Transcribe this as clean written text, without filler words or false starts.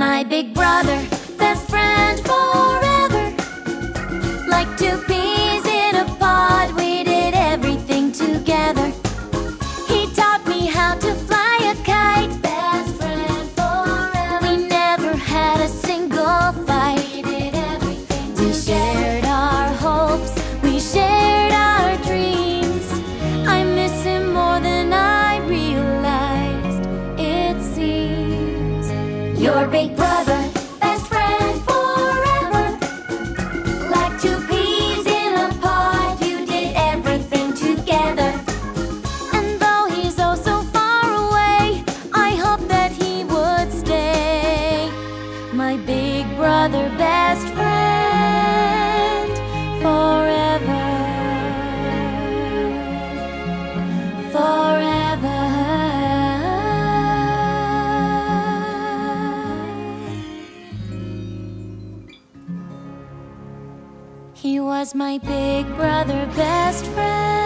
My big brother, best friend forever. Like two peas in a pod, we did everything together. He taught me how to fly a kite. Best friend forever. We never had a single fight. We did everything together. We shared our hopes, we shared our dreams. I miss him more than I realized, it seems. Your big brother, best friend forever. Like two peas in a pod, you did everything together. And though he's oh so far away, I hope that he would stay. My big brother, best friend forever. Forever. He was my big brother, best friend.